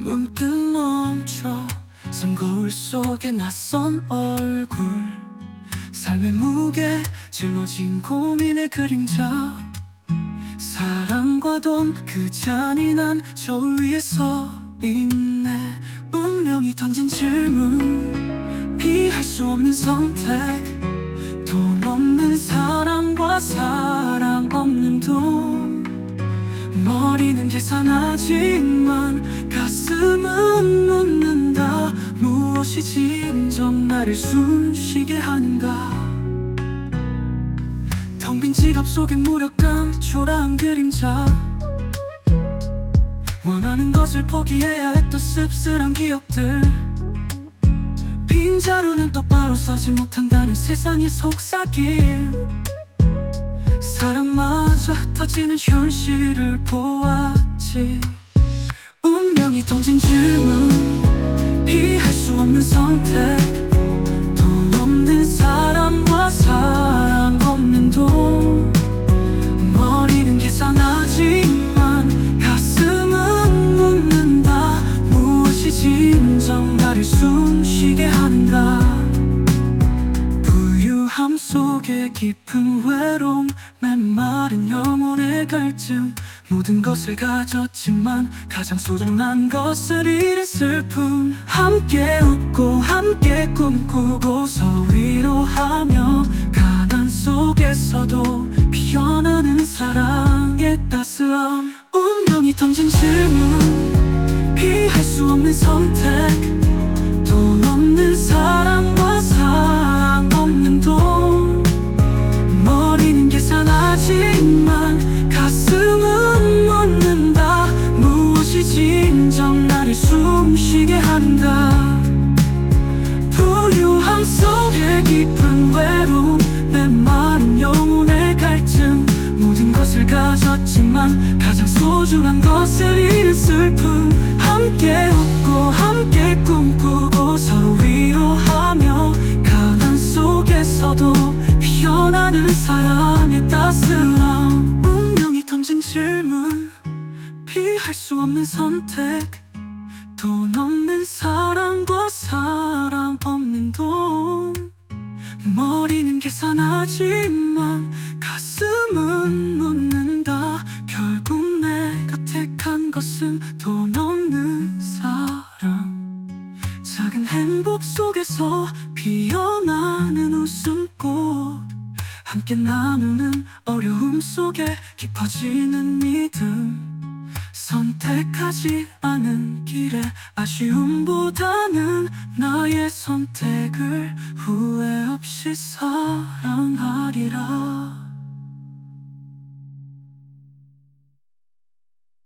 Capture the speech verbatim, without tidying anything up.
문득 멈춰 선 거울 속에 낯선 얼굴, 삶의 무게 짊어진 고민의 그림자. 사랑과 돈 그 잔인한 저 위에 서 있네. 운명이 던진 질문, 피할 수 없는 선택. 돈 없는 사랑과 사랑 없는 돈. 머리는 계산하지만 가슴은 묻는다. 무엇이 진정 나를 숨쉬게 하는가. 텅 빈 지갑 속에 무력감, 초라한 그림자. 원하는 것을 포기해야 했던 씁쓸한 기억들. 빈자루는 똑바로 서지 못한다는 세상의 속삭임. 사랑마저 흩어지는 현실을 보았지. 운명이 던진 질문, 피할 수 없는 선택. 돈 없는 사람과 사랑 없는 돈. 머리는 계산하지만 가슴은 묻는다. 무엇이 진정 나를 숨쉬게 하는가. 부유함 속에 깊은 외로움, 메마른 영혼의 갈증. 모든 것을 가졌지만 가장 소중한 것을 잃은 슬픔. 함께 웃고 함께 꿈꾸고서 위로하며 가난 속에서도 피어나는 사랑의 따스함. 운명이 던진 질문, 피할 수 없는 선택. 돈 없는 사랑과 사랑 없는 돈. 머리는 계산하지만 가슴은 묻는다. 무엇이 진정 나를 숨쉬게 한다. 부유함 속에 깊은 외로움, 메마른 영혼의 갈증. 모든 것을 가졌지만 가장 소중한 것을 잃은 슬픔. 함께 웃고 함께 꿈꾸고서 위로하며 가난 속에서도 피어나는 사랑의 따스함. 운명이 던진 질문, 피할 수 없는 선택. 돈 없는 사랑과 사랑 없는 돈. 머리는 계산하지만 가슴은 묻는다. 결국 내가 택한 것은 돈 없는 사랑. 작은 행복 속에서 피어나는 웃음꽃. 함께 나누는 어려움 속에 깊어지는 믿음. 선택하지 않은 길에 아쉬움보다는 나의 선택을 후회 없이 사랑하리라.